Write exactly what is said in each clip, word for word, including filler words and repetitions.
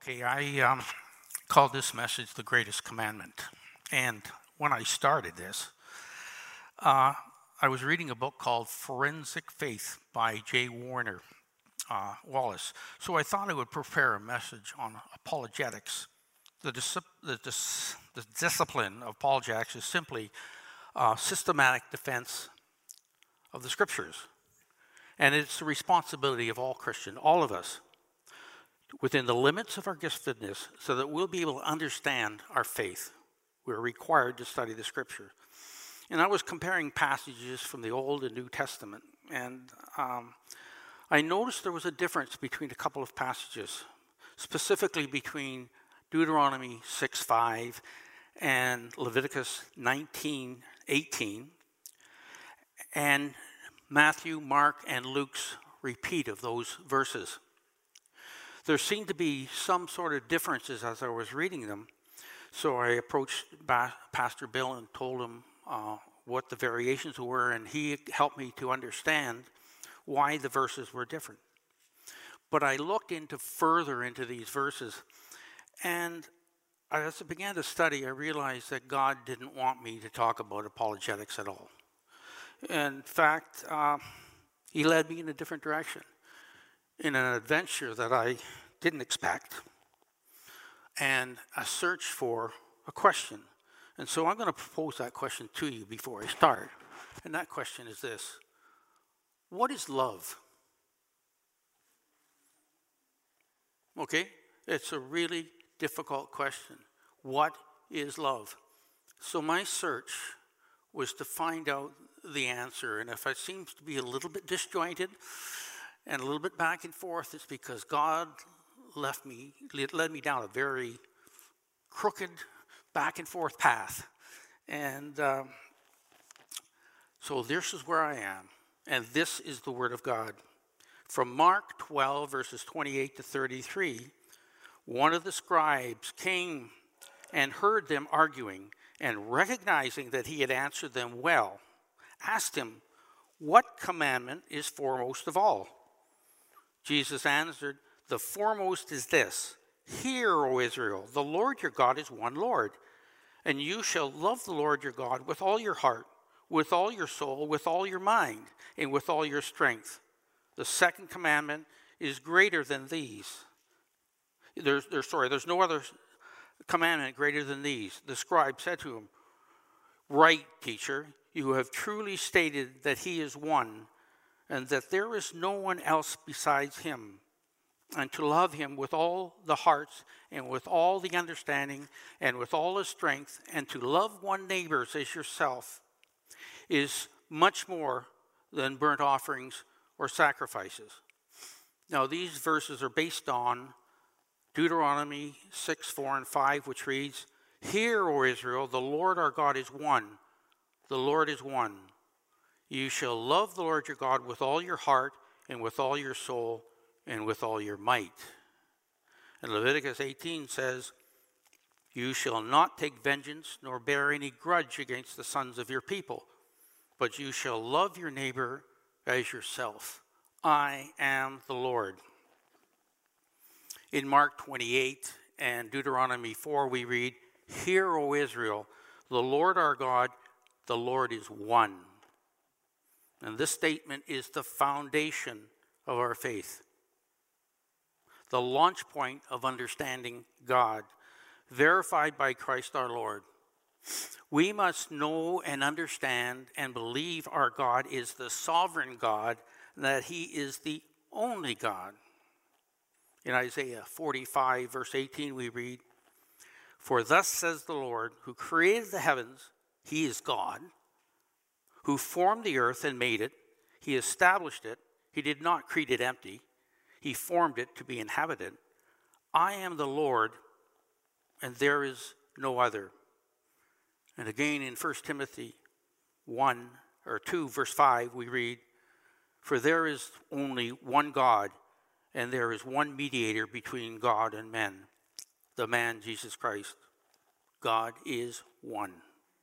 Okay, I um, called this message The Greatest Commandment. And when I started this, uh, I was reading a book called Forensic Faith by J. Warner uh, Wallace. So I thought I would prepare a message on apologetics. The, dis- the, dis- the discipline of apologetics is simply uh, systematic defense of the scriptures. And it's the responsibility of all Christians, all of us, within the limits of our giftedness, so that we'll be able to understand our faith. We're required to study the scripture. And I was comparing passages from the Old and New Testament, and um, I noticed there was a difference between a couple of passages, specifically between Deuteronomy six five and Leviticus nineteen eighteen, and Matthew, Mark, and Luke's repeat of those verses. There seemed to be some sort of differences as I was reading them, so I approached ba- Pastor Bill and told him uh, what the variations were, and he helped me to understand why the verses were different. But I looked into further into these verses, and as I began to study, I realized that God didn't want me to talk about apologetics at all. In fact, uh, he led me in a different direction, in an adventure that I didn't expect, and a search for a question. And so I'm going to propose that question to you before I start. And that question is this: what is love? Okay, it's a really difficult question. What is love? So my search was to find out the answer, and if it seems to be a little bit disjointed and a little bit back and forth, it's because God left me, led me down a very crooked back and forth path. And um, so this is where I am, and this is the Word of God. From Mark twelve, verses twenty-eight to thirty-three, one of the scribes came and heard them arguing, and recognizing that he had answered them well, asked him, "What commandment is foremost of all?" Jesus answered, "The foremost is this: Hear, O Israel, the Lord your God is one Lord, and you shall love the Lord your God with all your heart, with all your soul, with all your mind, and with all your strength. The second commandment is greater than these." There's, there's, sorry, there's no other commandment greater than these. The scribe said to him, "Right, teacher, you have truly stated that he is one, and that there is no one else besides him, and to love him with all the hearts, and with all the understanding, and with all the strength, and to love one neighbor as yourself, is much more than burnt offerings or sacrifices." Now, these verses are based on Deuteronomy six, four, and five, which reads, "Hear, O Israel, the Lord our God is one. The Lord is one. You shall love the Lord your God with all your heart, and with all your soul, and with all your might." And Leviticus eighteen says, "You shall not take vengeance, nor bear any grudge against the sons of your people, but you shall love your neighbor as yourself. I am the Lord." In Mark twenty-eight and Deuteronomy four, we read, "Hear, O Israel, the Lord our God, the Lord is one." And this statement is the foundation of our faith, the launch point of understanding God, verified by Christ our Lord. We must know and understand and believe our God is the sovereign God, that he is the only God. In Isaiah forty-five, verse eighteen, we read, "For thus says the Lord, who created the heavens, he is God, who formed the earth and made it. He established it. He did not create it empty. He formed it to be inhabited. I am the Lord, and there is no other." And again in First Timothy one or two, verse five, we read, "For there is only one God, and there is one mediator between God and men, the man Jesus Christ. God is one."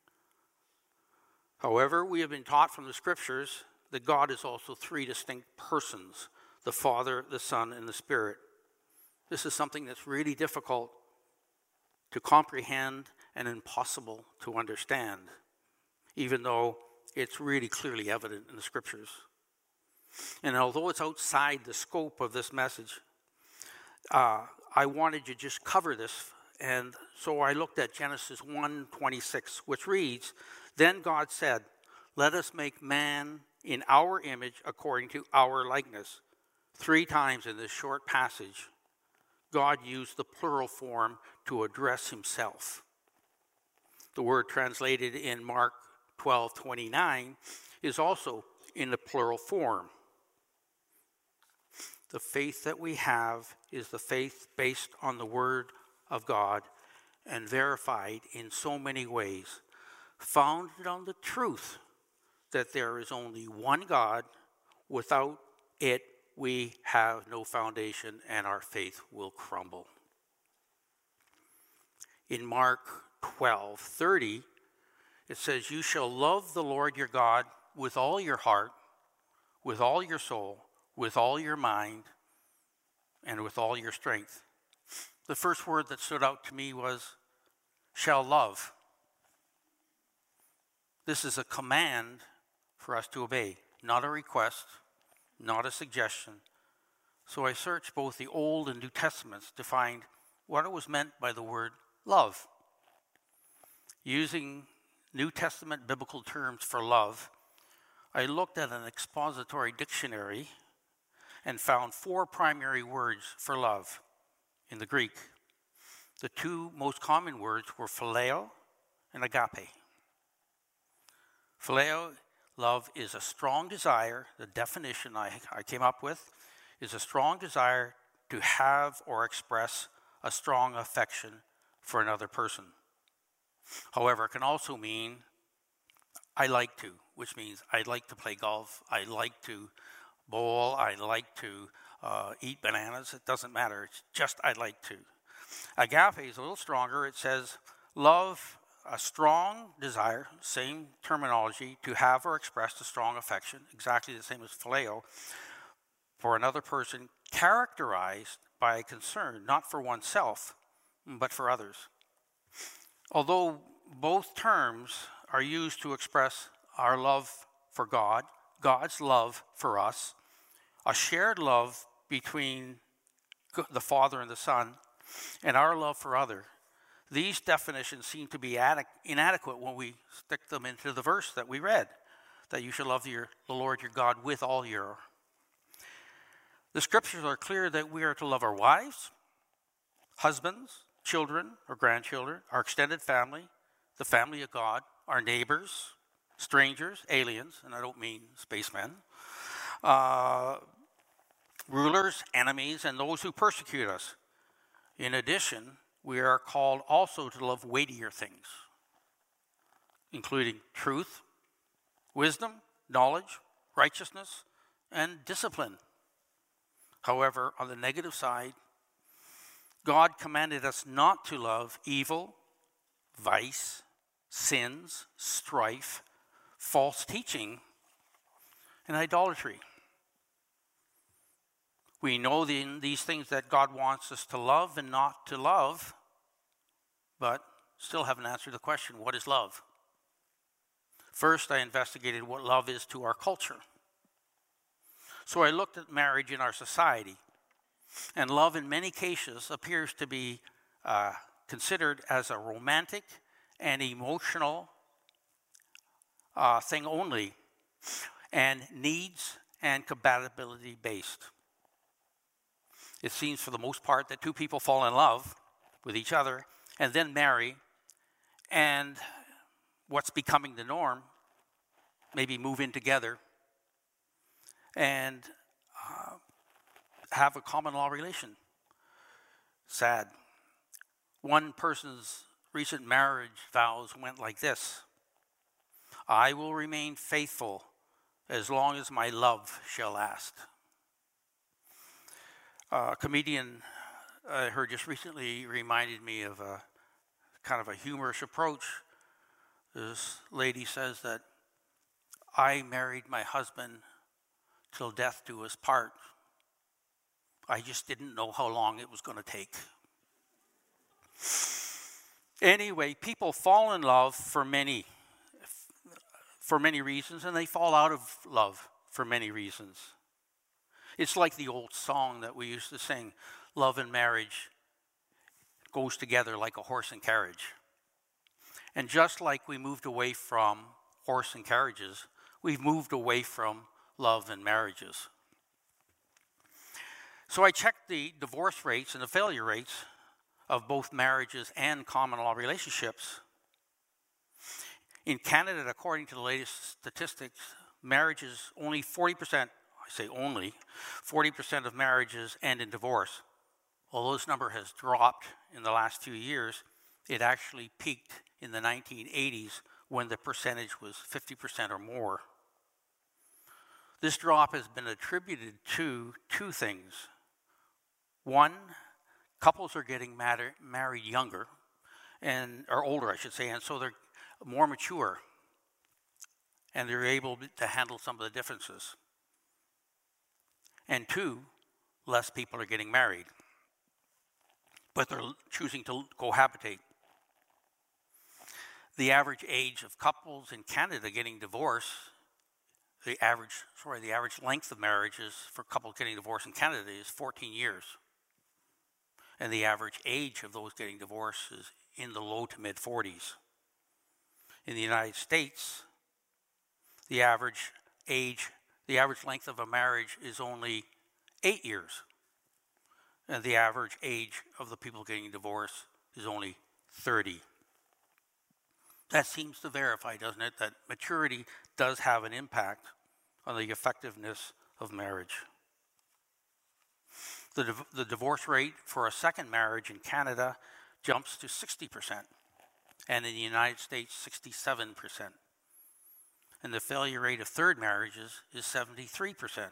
However, we have been taught from the scriptures that God is also three distinct persons: the Father, the Son, and the Spirit. This is something that's really difficult to comprehend and impossible to understand, even though it's really clearly evident in the scriptures. And although it's outside the scope of this message, uh, I wanted to just cover this. And so I looked at Genesis one twenty-six, which reads, "Then God said, let us make man in our image according to our likeness." Three times in this short passage, God used the plural form to address himself. The word translated in Mark twelve twenty-nine is also in the plural form. The faith that we have is the faith based on the Word of God and verified in so many ways, founded on the truth that there is only one God. Without it, we have no foundation and our faith will crumble. In Mark twelve thirty, it says, "You shall love the Lord your God with all your heart, with all your soul, with all your mind, and with all your strength." The first word that stood out to me was shall love. This is a command for us to obey, not a request, not a suggestion. So I searched both the Old and New Testaments to find what it was meant by the word love. Using New Testament biblical terms for love, I looked at an expository dictionary and found four primary words for love in the Greek. The two most common words were phileo and agape. Phileo, love, is a strong desire. The definition I, I came up with is a strong desire to have or express a strong affection for another person. However, it can also mean I like to, which means I like to play golf, I like to bowl, I like to uh, eat bananas. It doesn't matter. It's just I like to. Agape is a little stronger. It says love, a strong desire, same terminology, to have or express a strong affection, exactly the same as phileo, for another person, characterized by a concern, not for oneself, but for others. Although both terms are used to express our love for God, God's love for us, a shared love between the Father and the Son, and our love for other, these definitions seem to be inadequate when we stick them into the verse that we read, that you shall love your, the Lord your God with all your. The scriptures are clear that we are to love our wives, husbands, children or grandchildren, our extended family, the family of God, our neighbors, strangers, aliens, and I don't mean spacemen, uh, rulers, enemies, and those who persecute us. In addition, we are called also to love weightier things, including truth, wisdom, knowledge, righteousness, and discipline. However, on the negative side, God commanded us not to love evil, vice, sins, strife, false teaching, and idolatry. We know the, these things that God wants us to love and not to love, but still haven't answered the question, what is love? First, I investigated what love is to our culture. So I looked at marriage in our society, and love in many cases appears to be uh, considered as a romantic and emotional uh, thing only, and needs and compatibility based. It seems for the most part that two people fall in love with each other and then marry, and what's becoming the norm, maybe move in together and uh, have a common law relation. Sad. One person's recent marriage vows went like this: I will remain faithful as long as my love shall last. A comedian I heard just recently reminded me of a kind of a humorous approach. This lady says that I married my husband till death do us part. I just didn't know how long it was going to take. Anyway, people fall in love for many, for many reasons, and they fall out of love for many reasons. It's like the old song that we used to sing, love and marriage goes together like a horse and carriage. And just like we moved away from horse and carriages, we've moved away from love and marriages. So I checked the divorce rates and the failure rates of both marriages and common law relationships. In Canada, according to the latest statistics, marriages, only forty percent, I say only, forty percent of marriages end in divorce. Although this number has dropped in the last few years, it actually peaked in the nineteen eighties when the percentage was fifty percent or more. This drop has been attributed to two things. One, couples are getting matter, married younger, and or older, I should say, and so they're more mature, and they're able to handle some of the differences. And two, less people are getting married, but they're choosing to cohabitate. The average age of couples in Canada getting divorced, the average, sorry, the average length of marriages for couples getting divorced in Canada is fourteen years. And the average age of those getting divorced is in the low to mid forties. In the United States, the average age, the average length of a marriage is only eight years. And the average age of the people getting divorced is only thirty. That seems to verify, doesn't it, that maturity does have an impact on the effectiveness of marriage. The, div- the divorce rate for a second marriage in Canada jumps to sixty percent, and in the United States, sixty-seven percent. And the failure rate of third marriages is seventy-three percent.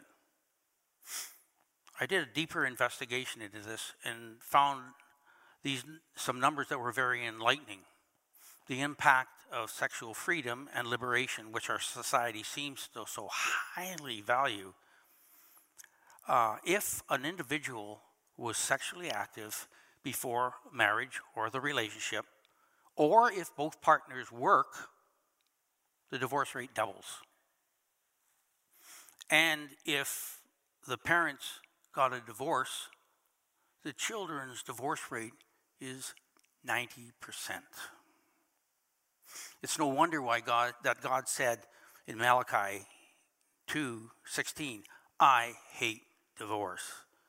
I did a deeper investigation into this and found these some numbers that were very enlightening. The impact of sexual freedom and liberation, which our society seems to so highly value. Uh, if an individual was sexually active before marriage or the relationship, or if both partners work, the divorce rate doubles. And if the parents got a divorce, the children's divorce rate is ninety percent. It's no wonder why God that God said in Malachi two sixteen, I hate divorce.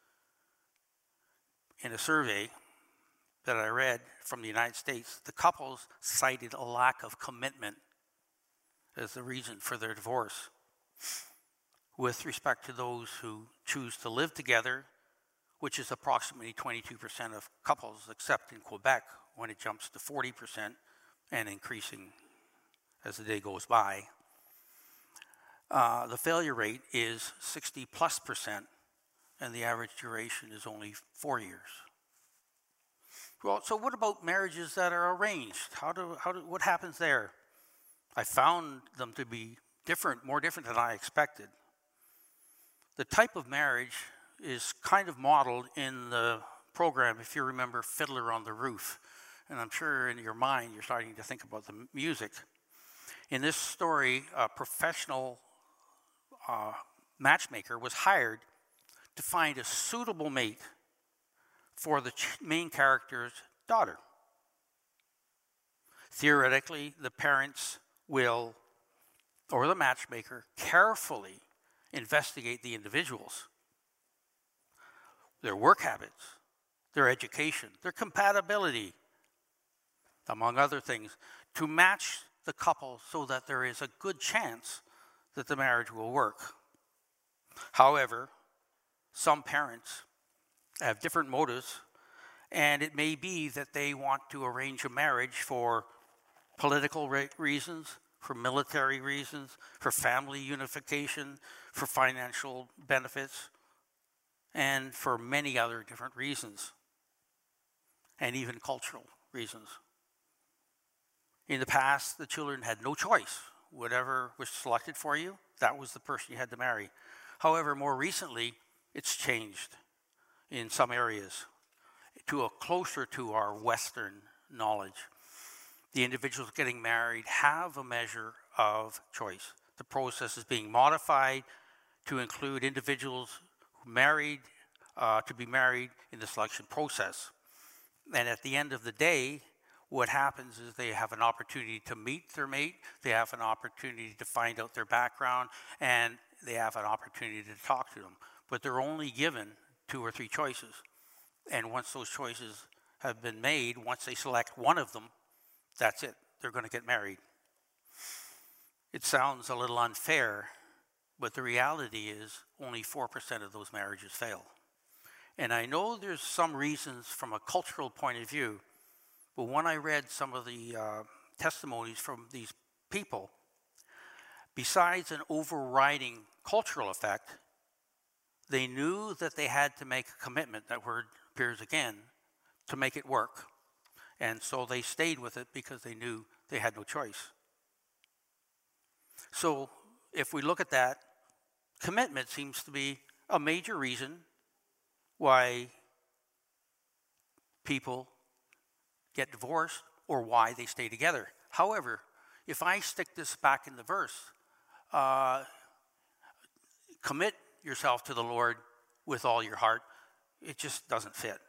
In a survey that I read from the United States, the couples cited a lack of commitment as the reason for their divorce. With respect to those who choose to live together, which is approximately twenty-two percent of couples, except in Quebec, when it jumps to forty percent and increasing as the day goes by. Uh, the failure rate is sixty plus percent, and the average duration is only four years. Well, so what about marriages that are arranged? How do, how do, what happens there? I found them to be different, more different than I expected. The type of marriage is kind of modeled in the program, if you remember Fiddler on the Roof. And I'm sure in your mind you're starting to think about the music. In this story, a professional uh, matchmaker was hired to find a suitable mate for the ch- main character's daughter. Theoretically, the parents will, or the matchmaker, carefully investigate the individuals, their work habits, their education, their compatibility, among other things, to match the couple so that there is a good chance that the marriage will work. However, some parents have different motives, and it may be that they want to arrange a marriage for political re- reasons, for military reasons, for family unification, for financial benefits, and for many other different reasons, and even cultural reasons. In the past, the children had no choice. Whatever was selected for you, that was the person you had to marry. However, more recently, it's changed. in some areas, to a closer to our Western knowledge. The individuals getting married have a measure of choice. The process is being modified to include individuals who married, uh, to be married in the selection process. And at the end of the day, what happens is they have an opportunity to meet their mate, they have an opportunity to find out their background, and they have an opportunity to talk to them. But they're only given two or three choices. And once those choices have been made, once they select one of them, that's it. They're going to get married. It sounds a little unfair, but the reality is only four percent of those marriages fail. And I know there's some reasons from a cultural point of view, but when I read some of the uh, testimonies from these people, besides an overriding cultural effect, they knew that they had to make a commitment, that word appears again, to make it work. And so they stayed with it because they knew they had no choice. So if we look at that, commitment seems to be a major reason why people get divorced or why they stay together. However, if I stick this back in the verse, uh, commit yourself to the Lord with all your heart, it just doesn't fit.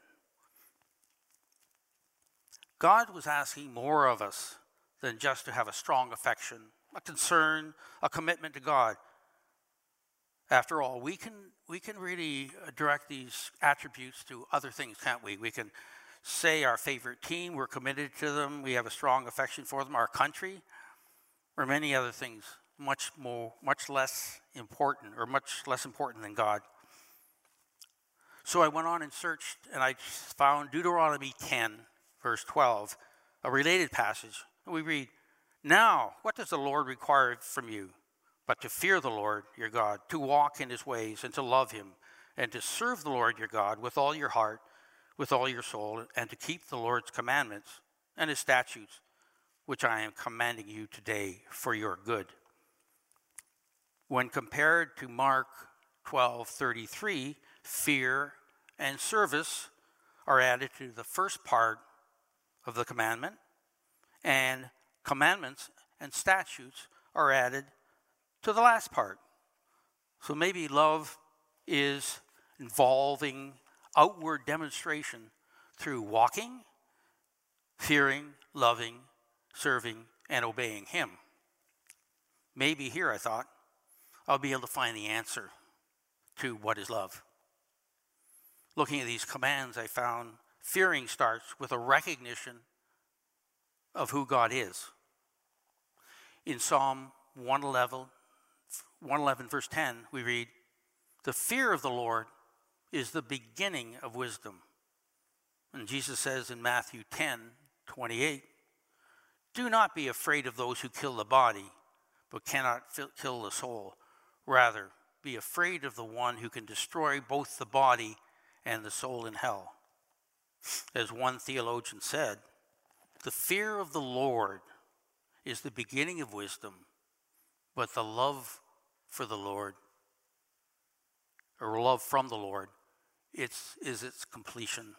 God was asking more of us than just to have a strong affection, a concern, a commitment to God. After all, we can we can really direct these attributes to other things, can't we? We can say our favorite team, we're committed to them, we have a strong affection for them, our country, or many other things much more, much less important, or much less important than God. So I went on and searched, and I found Deuteronomy ten, verse twelve, a related passage. We read, "Now, what does the Lord require from you? But to fear the Lord your God, to walk in his ways, and to love him, and to serve the Lord your God with all your heart, with all your soul, and to keep the Lord's commandments and his statutes, which I am commanding you today for your good." When compared to Mark twelve thirty-three, fear and service are added to the first part of the commandment, and commandments and statutes are added to the last part. So maybe love is involving outward demonstration through walking, fearing, loving, serving, and obeying him. Maybe here, I thought, I'll be able to find the answer to what is love. Looking at these commands, I found fearing starts with a recognition of who God is. In Psalm one eleven, one eleven verse ten, we read, "The fear of the Lord is the beginning of wisdom." And Jesus says in Matthew ten twenty-eight, "Do not be afraid of those who kill the body, but cannot kill the soul. Rather, be afraid of the one who can destroy both the body and the soul in hell." As one theologian said, the fear of the Lord is the beginning of wisdom, but the love for the Lord, or love from the Lord, it's, is its completion.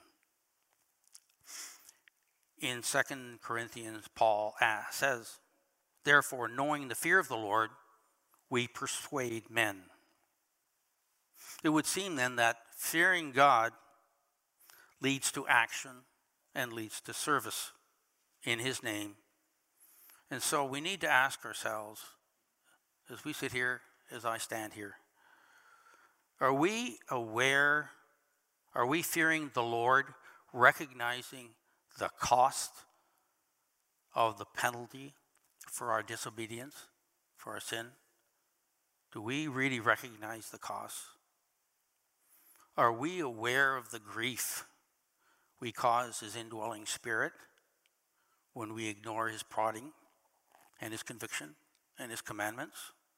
In Second Corinthians, Paul says, "Therefore, knowing the fear of the Lord, we persuade men." It would seem then that fearing God leads to action and leads to service in his name. And so we need to ask ourselves, as we sit here, as I stand here, are we aware, are we fearing the Lord, recognizing the cost of the penalty for our disobedience, for our sin? Do we really recognize the cost? Are we aware of the grief we cause his indwelling spirit when we ignore his prodding and his conviction and his commandments?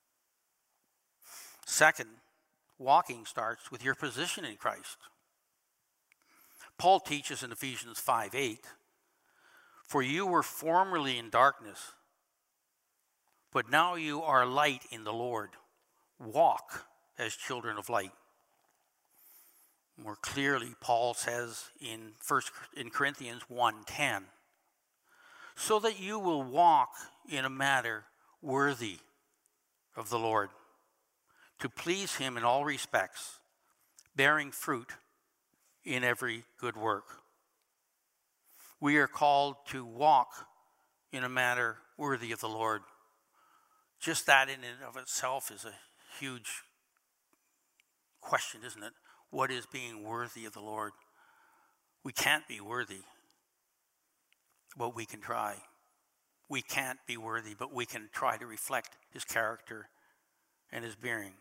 Second, walking starts with your position in Christ. Paul teaches in Ephesians five eight, "For you were formerly in darkness, but now you are light in the Lord. Walk as children of light." More clearly, Paul says in First in Corinthians one ten, so that you will walk in a manner worthy of the Lord, to please him in all respects, bearing fruit in every good work. We are called to walk in a manner worthy of the Lord. Just that in and of itself is a huge question, isn't it? What is being worthy of the Lord? We can't be worthy, but we can try. We can't be worthy, but we can try to reflect his character and his bearing.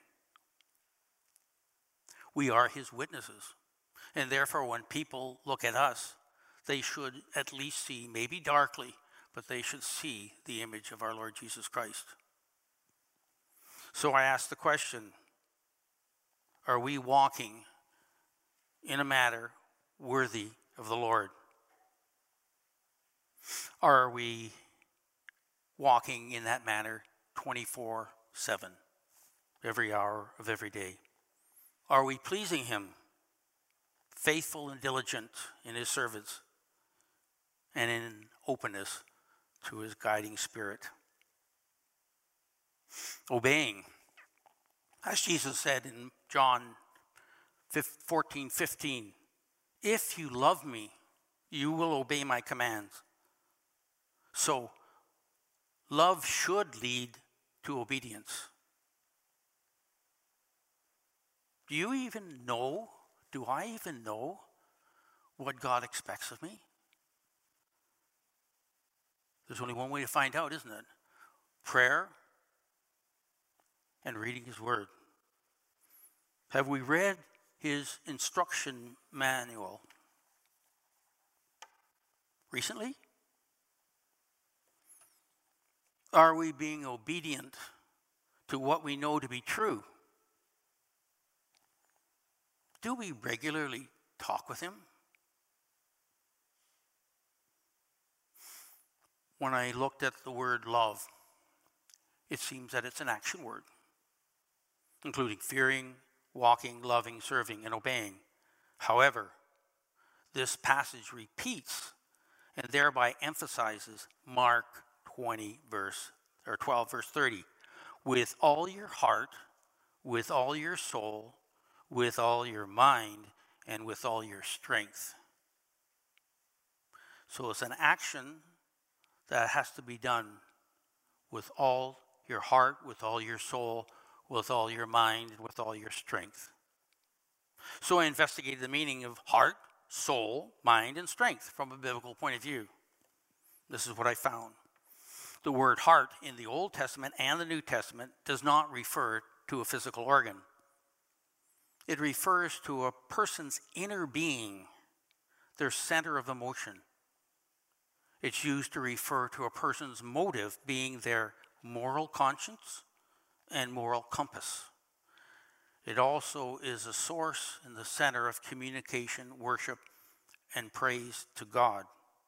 We are his witnesses. And therefore, when people look at us, they should at least see, maybe darkly, but they should see the image of our Lord Jesus Christ. So I ask the question, are we walking in a manner worthy of the Lord? Are we walking in that manner twenty-four seven, every hour of every day? Are we pleasing him, faithful and diligent in his service, and in openness to his guiding spirit? Obeying. As Jesus said in John fourteen fifteen, if you love me, you will obey my commands. So, love should lead to obedience. Do you even know, do I even know what God expects of me? There's only one way to find out, isn't it? Prayer and reading his word. Have we read his instruction manual recently? Are we being obedient to what we know to be true? Do we regularly talk with him? When I looked at the word love, it seems that it's an action word, including fearing, walking, loving, serving, and obeying. However, this passage repeats and thereby emphasizes Mark twenty verse or twelve verse thirty. With all your heart, with all your soul, with all your mind, and with all your strength. So it's an action that has to be done with all your heart, with all your soul, with all your mind, and with all your strength. So I investigated the meaning of heart, soul, mind, and strength from a biblical point of view. This is what I found. The word heart in the Old Testament and the New Testament does not refer to a physical organ. It refers to a person's inner being, their center of emotion. It's used to refer to a person's motive being their moral conscience and moral compass. It also is a source in the center of communication, worship, and praise to God.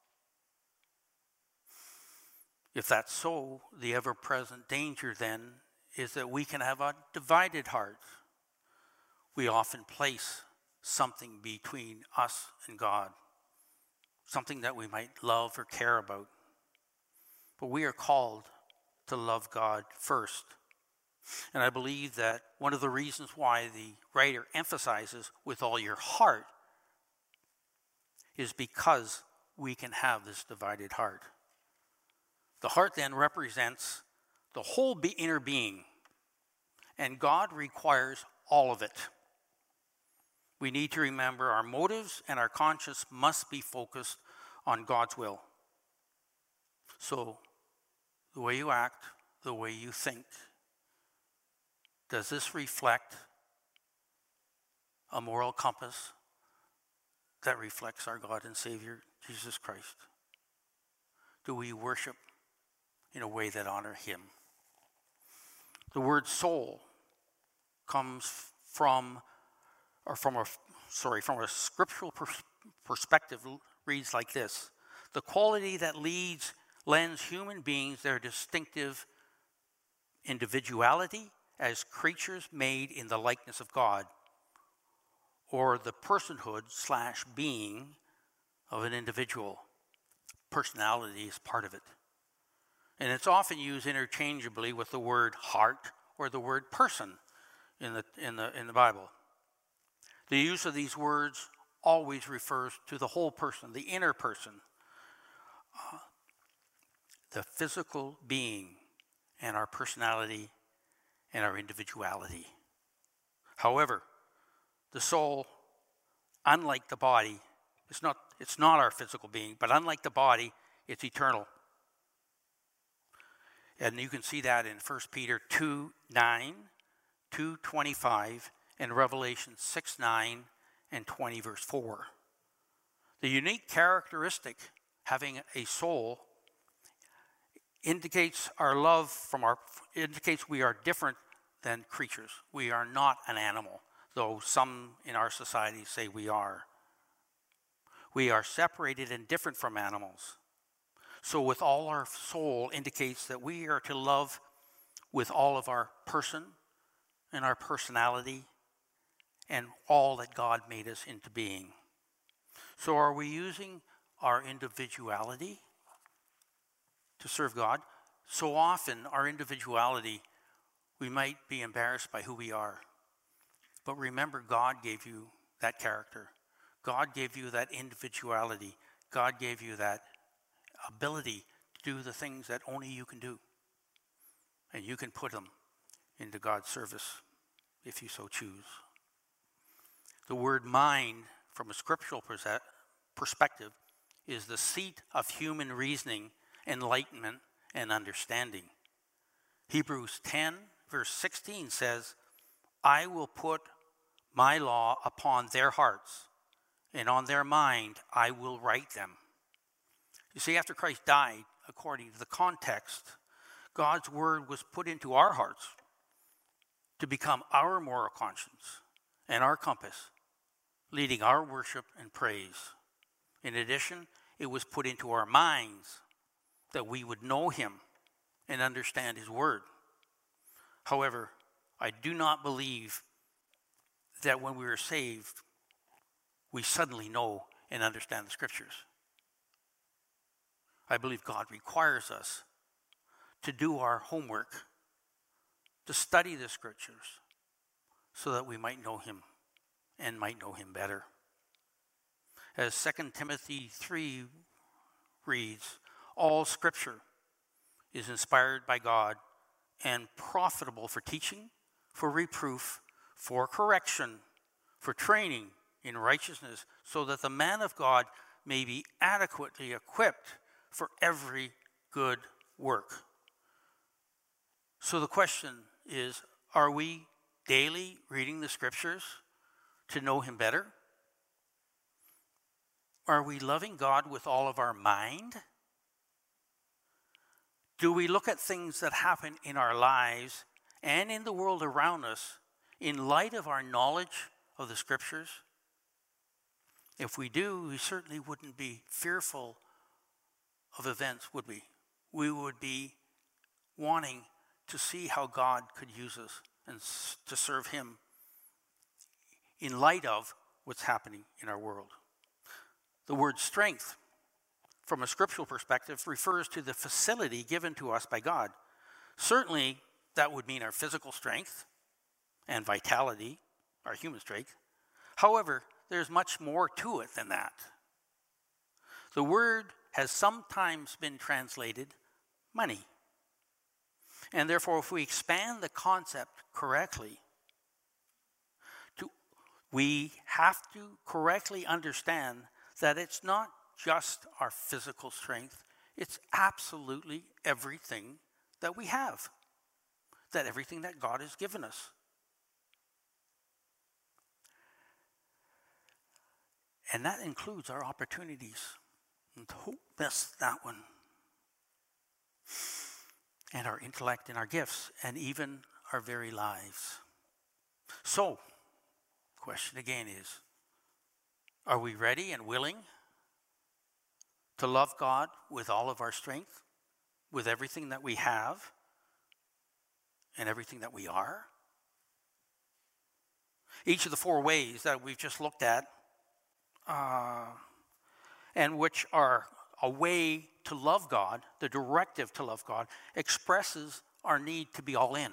If that's so, the ever-present danger then is that we can have a divided heart. We often place something between us and God, something that we might love or care about. But we are called to love God first. And I believe that one of the reasons why the writer emphasizes with all your heart is because we can have this divided heart. The heart then represents the whole be- inner being, and God requires all of it. We need to remember our motives and our conscience must be focused on God's will. So, the way you act, the way you think, does this reflect a moral compass that reflects our God and Savior, Jesus Christ? Do we worship in a way that honors him? The word soul comes from, or from a, sorry, from a scriptural pers- perspective reads like this: the quality that leads, lends human beings their distinctive individuality as creatures made in the likeness of God, or the personhood slash being of an individual. Personality is part of it. And it's often used interchangeably with the word heart or the word person in the, in the, in the Bible. The use of these words always refers to the whole person, the inner person, uh, the physical being, and our personality and our individuality. However, the soul, unlike the body, it's not, it's not our physical being, but unlike the body, it's eternal. And you can see that in First Peter two nine, two twenty-five, and Revelation six nine and twenty verse four. The unique characteristic having a soul indicates our love from our, indicates we are different than creatures. We are not an animal, though some in our society say we are. We are separated and different from animals. So with all our soul indicates that we are to love with all of our person and our personality and all that God made us into being. So are we using our individuality to serve God? So often our individuality, we might be embarrassed by who we are. But remember, God gave you that character. God gave you that individuality. God gave you that ability to do the things that only you can do. And you can put them into God's service if you so choose. The word mind, from a scriptural perspective, is the seat of human reasoning, enlightenment, and understanding. Hebrews ten, verse sixteen says, I will put my law upon their hearts, and on their mind I will write them. You see, after Christ died, according to the context, God's word was put into our hearts to become our moral conscience and our compass, leading our worship and praise. In addition, it was put into our minds that we would know him and understand his word. However, I do not believe that when we are saved, we suddenly know and understand the scriptures. I believe God requires us to do our homework, to study the scriptures, so that we might know him and might know him better. As Second Timothy three reads, all scripture is inspired by God and profitable for teaching, for reproof, for correction, for training in righteousness, so that the man of God may be adequately equipped for every good work. So the question is, are we daily reading the scriptures to know him better? Are we loving God with all of our mind? Do we look at things that happen in our lives and in the world around us in light of our knowledge of the scriptures? If we do, we certainly wouldn't be fearful of events, would we? We would be wanting to see how God could use us and to serve him in light of what's happening in our world. The word strength, from a scriptural perspective, refers to the facility given to us by God. Certainly, that would mean our physical strength and vitality, our human strength. However, there's much more to it than that. The word has sometimes been translated money. And therefore, if we expand the concept correctly, to, we have to correctly understand that it's not just our physical strength, it's absolutely everything that we have, that everything that God has given us. And that includes our opportunities. And don't miss that one. And our intellect and our gifts, and even our very lives. So, question again is, are we ready and willing to love God with all of our strength, with everything that we have, and everything that we are? Each of the four ways that we've just looked at, uh, and which are a way to love God, the directive to love God, expresses our need to be all in.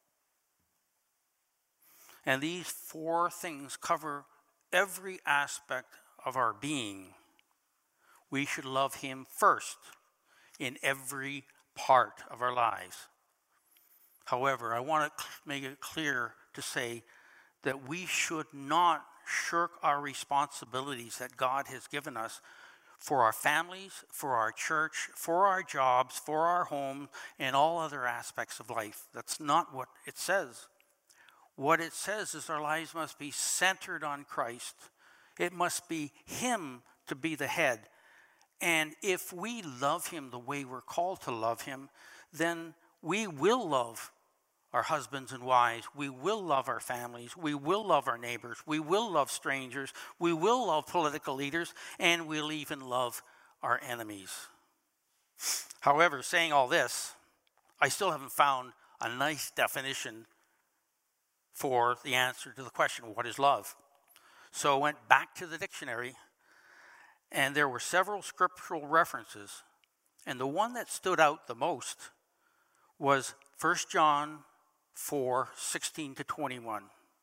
And these four things cover every aspect of our being. We should love him first in every part of our lives. However, I want to make it clear to say that we should not shirk our responsibilities that God has given us for our families, for our church, for our jobs, for our home, and all other aspects of life. That's not what it says. What it says is our lives must be centered on Christ. It must be him to be the head. And if we love him the way we're called to love him, then we will love our husbands and wives. We will love our families. We will love our neighbors. We will love strangers. We will love political leaders. And we'll even love our enemies. However, saying all this, I still haven't found a nice definition for the answer to the question, what is love? So I went back to the dictionary, and there were several scriptural references. And the one that stood out the most was First John four, sixteen to twenty-one.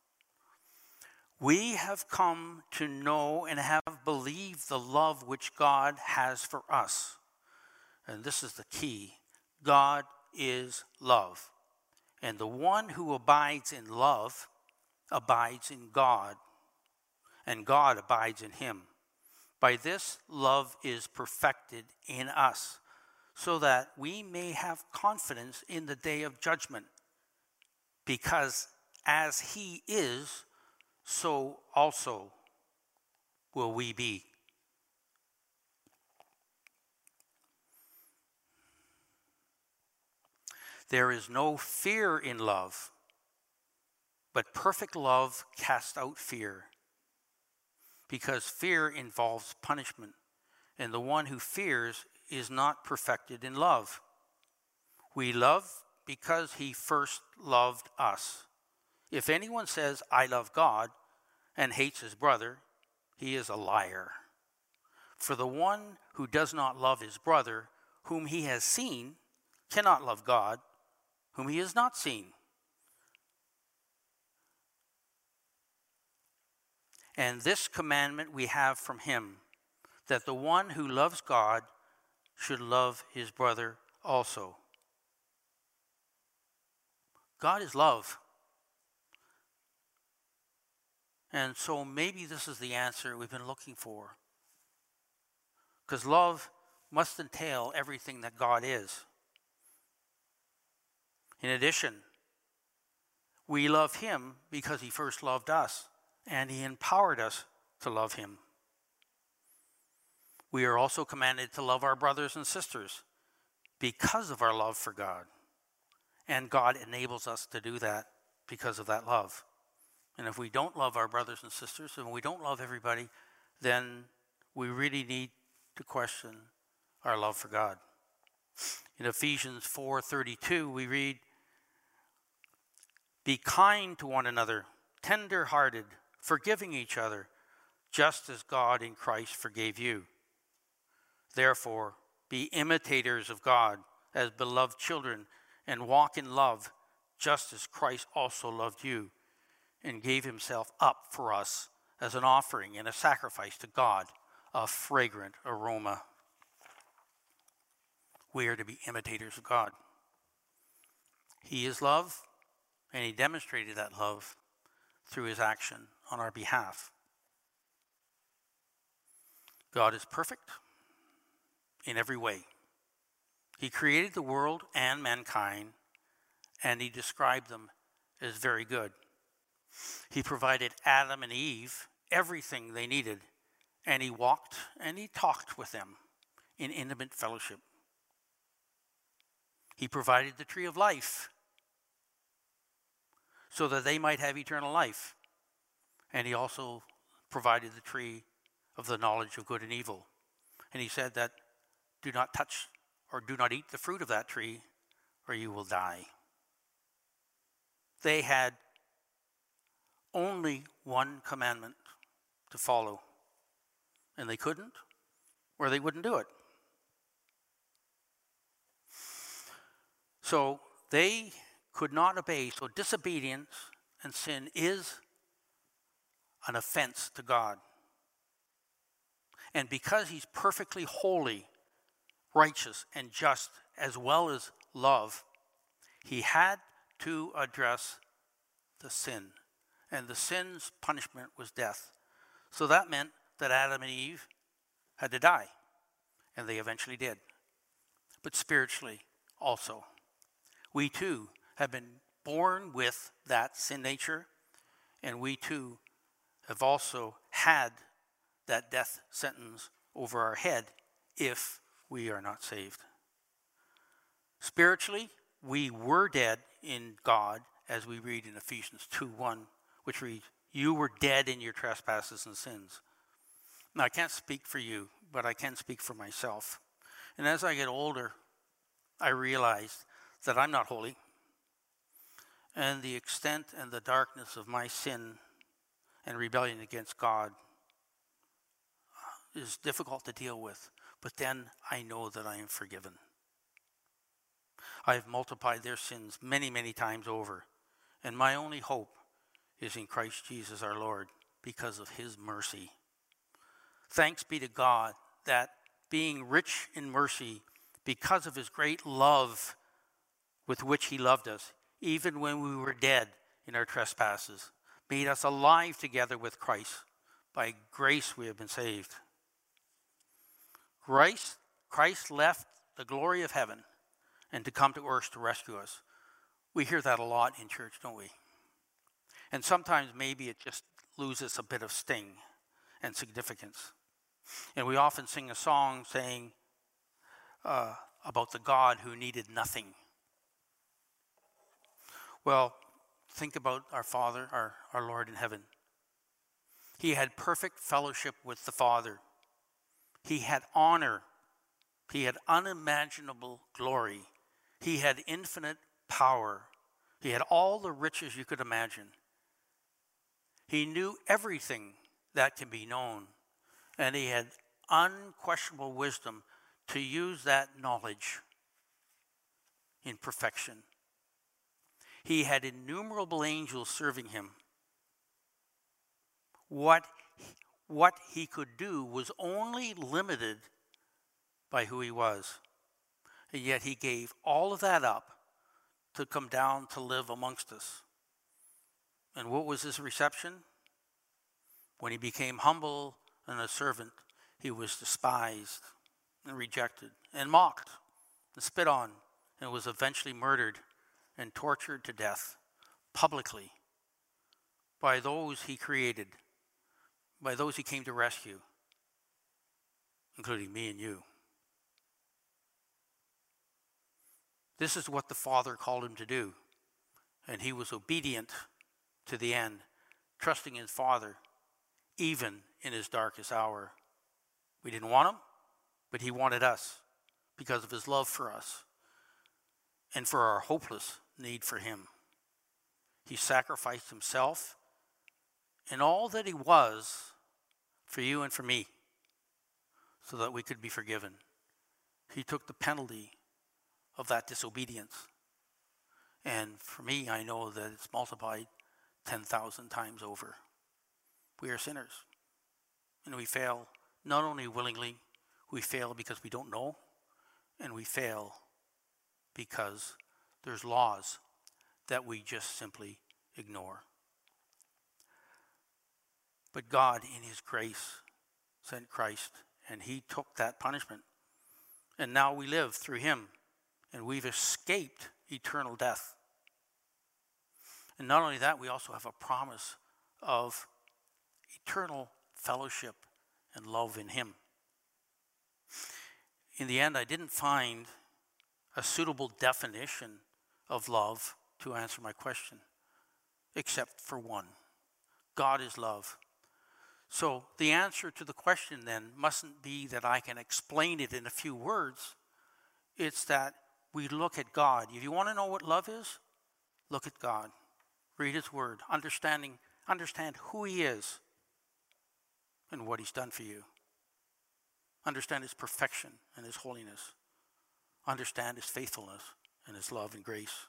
We have come to know and have believed the love which God has for us. And this is the key. God is love. And the one who abides in love abides in God, and God abides in him. By this, love is perfected in us, so that we may have confidence in the day of judgment. Because as he is, so also will we be. There is no fear in love, but perfect love casts out fear, because fear involves punishment, and the one who fears is not perfected in love. We love because he first loved us. If anyone says, I love God, and hates his brother, he is a liar. For the one who does not love his brother, whom he has seen, cannot love God, whom he has not seen. And this commandment we have from him, that the one who loves God should love his brother also. God is love. And so maybe this is the answer we've been looking for. Because love must entail everything that God is. In addition, we love him because he first loved us, and he empowered us to love him. We are also commanded to love our brothers and sisters because of our love for God. And God enables us to do that because of that love. And if we don't love our brothers and sisters, and we don't love everybody, then we really need to question our love for God. In Ephesians four thirty-two, we read, be kind to one another, tender-hearted, forgiving each other, just as God in Christ forgave you. Therefore, be imitators of God as beloved children, and walk in love, just as Christ also loved you, and gave himself up for us as an offering and a sacrifice to God, a fragrant aroma. We are to be imitators of God. He is love, and he demonstrated that love through his action on our behalf. God is perfect in every way. He created the world and mankind, and he described them as very good. He provided Adam and Eve everything they needed, and he walked and he talked with them in intimate fellowship. He provided the tree of life so that they might have eternal life. And he also provided the tree of the knowledge of good and evil. And he said that do not touch or do not eat the fruit of that tree, or you will die. They had only one commandment to follow. And they couldn't, or they wouldn't do it. So they could not obey. So disobedience and sin is an offense to God. And because he's perfectly holy, righteous, and just, as well as love, he had to address the sin. And the sin's punishment was death. So that meant that Adam and Eve had to die. And they eventually did. But spiritually also. We too have been born with that sin nature. And we too have also had that death sentence over our head if we are not saved. Spiritually, we were dead in God, as we read in Ephesians two one, which reads, "You were dead in your trespasses and sins." Now, I can't speak for you, but I can speak for myself. And as I get older, I realize that I'm not holy. And the extent and the darkness of my sin and rebellion against God is difficult to deal with. But then I know that I am forgiven. I have multiplied their sins many, many times over. And my only hope is in Christ Jesus our Lord because of his mercy. Thanks be to God that being rich in mercy because of his great love with which he loved us, even when we were dead in our trespasses, made us alive together with Christ. By grace we have been saved. Christ, Christ left the glory of heaven and to come to earth to rescue us. We hear that a lot in church, don't we? And sometimes maybe it just loses a bit of sting and significance. And we often sing a song saying uh, about the God who needed nothing. Well, think about our Father, our, our Lord in heaven. He had perfect fellowship with the Father. He had honor. He had unimaginable glory. He had infinite power. He had all the riches you could imagine. He knew everything that can be known. And he had unquestionable wisdom to use that knowledge in perfection. He had innumerable angels serving him. What, what he could do was only limited by who he was. And yet he gave all of that up to come down to live amongst us. And what was his reception? When he became humble and a servant, he was despised and rejected and mocked and spit on and was eventually murdered and tortured to death publicly by those he created, by those he came to rescue, including me and you. This is what the Father called him to do, and he was obedient to the end, trusting his Father even in his darkest hour. We didn't want him, but he wanted us because of his love for us and for our hopeless need for him. He sacrificed himself and all that he was for you and for me so that we could be forgiven. He took the penalty of that disobedience. And for me, I know that it's multiplied ten thousand times over. We are sinners. And we fail not only willingly, we fail because we don't know, and we fail because there's laws that we just simply ignore. But God, in his grace, sent Christ, and he took that punishment. And now we live through him, and we've escaped eternal death. And not only that, we also have a promise of eternal fellowship and love in him. In the end, I didn't find a suitable definition of love to answer my question, except for one. God is love. So the answer to the question then mustn't be that I can explain it in a few words. It's that we look at God. If you want to know what love is, look at God. Read his word, understanding Understand who he is and what he's done for you. Understand his perfection and his holiness. Understand his faithfulness and his love and grace.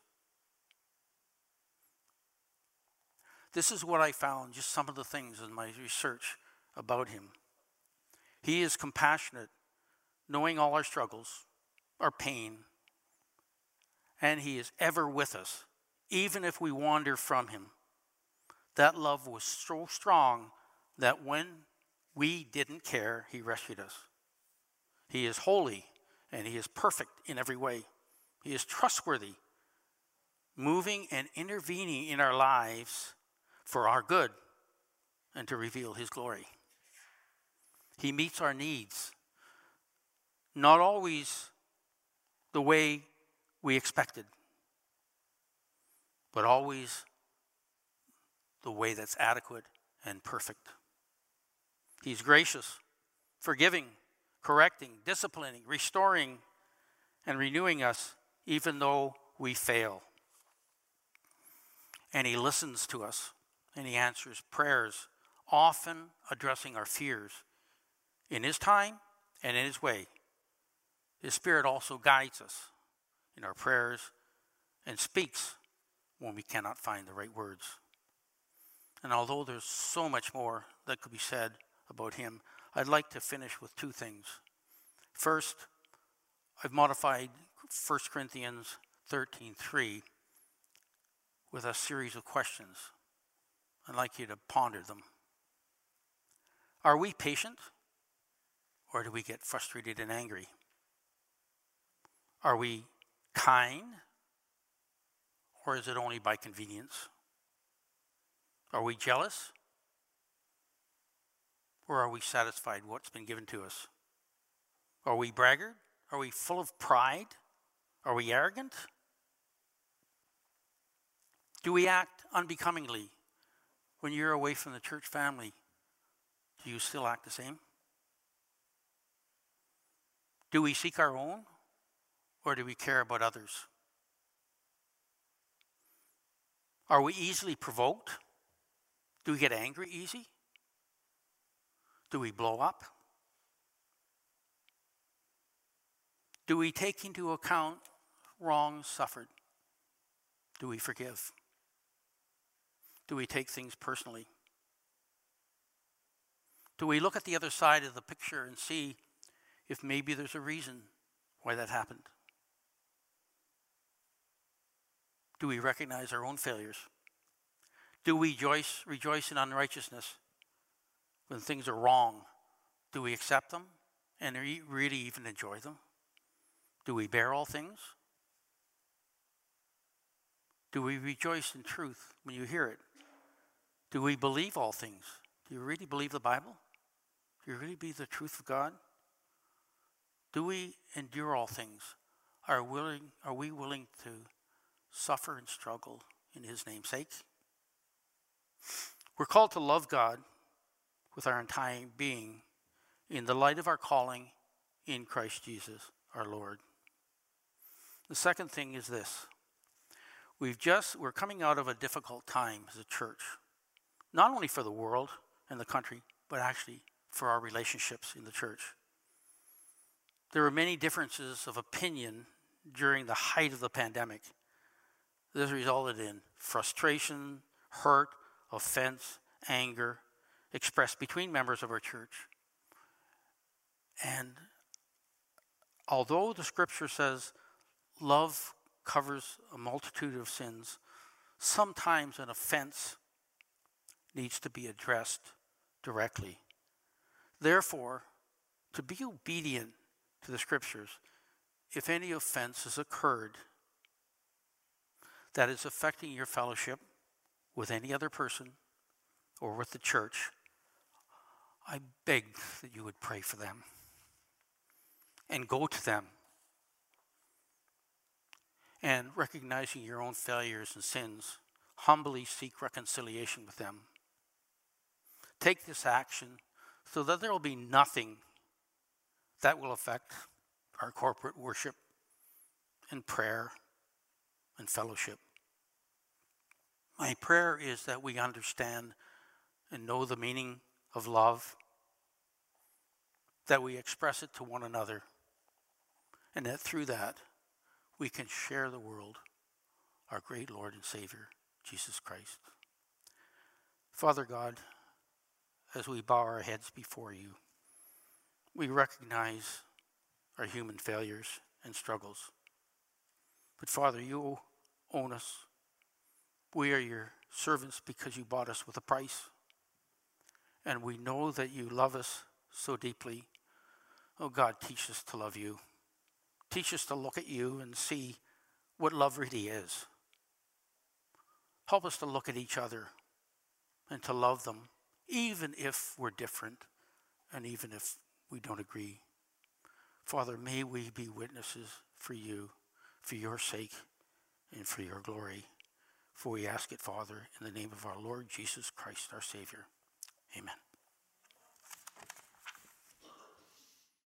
This is what I found, just some of the things in my research about him. He is compassionate, knowing all our struggles, our pain, and he is ever with us, even if we wander from him. That love was so strong that when we didn't care, he rescued us. He is holy, and he is perfect in every way. He is trustworthy, moving and intervening in our lives for our good and to reveal his glory. He meets our needs, not always the way we expected, but always the way that's adequate and perfect. He's gracious, forgiving, correcting, disciplining, restoring, and renewing us even though we fail. And he listens to us, and he answers prayers, often addressing our fears in his time and in his way. His Spirit also guides us in our prayers and speaks when we cannot find the right words. And although there's so much more that could be said about him, I'd like to finish with two things. First, I've modified First Corinthians thirteen three with a series of questions. I'd like you to ponder them. Are we patient, or do we get frustrated and angry? Are we kind, or is it only by convenience? Are we jealous, or are we satisfied with what's been given to us? Are we braggart? Are we full of pride? Are we arrogant? Do we act unbecomingly when you're away from the church family? Do you still act the same? Do we seek our own, or do we care about others? Are we easily provoked? Do we get angry easy? Do we blow up? Do we take into account wrongs suffered? Do we forgive? Do we take things personally? Do we look at the other side of the picture and see if maybe there's a reason why that happened? Do we recognize our own failures? Do we rejoice, rejoice in unrighteousness when things are wrong? Do we accept them and really even enjoy them? Do we bear all things? Do we rejoice in truth when you hear it? Do we believe all things? Do you really believe the Bible? Do you really believe the truth of God? Do we endure all things? Are willing? Are we willing to suffer and struggle in his name's sake? We're called to love God with our entire being in the light of our calling in Christ Jesus, our Lord. The second thing is this. We've just, we're coming out of a difficult time as a church, not only for the world and the country, but actually for our relationships in the church. There were many differences of opinion during the height of the pandemic. This resulted in frustration, hurt, offense, anger expressed between members of our church. And although the scripture says love covers a multitude of sins, sometimes an offense needs to be addressed directly. Therefore, to be obedient to the scriptures, if any offense has occurred that is affecting your fellowship with any other person or with the church, I beg that you would pray for them and go to them, and recognizing your own failures and sins, humbly seek reconciliation with them. Take this action so that there will be nothing that will affect our corporate worship and prayer and fellowship. My prayer is that we understand and know the meaning of love, that we express it to one another, and that through that we can share the world our great Lord and Savior, Jesus Christ. Father God, as we bow our heads before you, we recognize our human failures and struggles. But Father, you own us. We are your servants because you bought us with a price. And we know that you love us so deeply. Oh God, teach us to love you. Teach us to look at you and see what love really is. Help us to look at each other and to love them, even if we're different and even if we don't agree. Father, may we be witnesses for you, for your sake, and for your glory. For we ask it, Father, in the name of our Lord Jesus Christ, our Savior. Amen.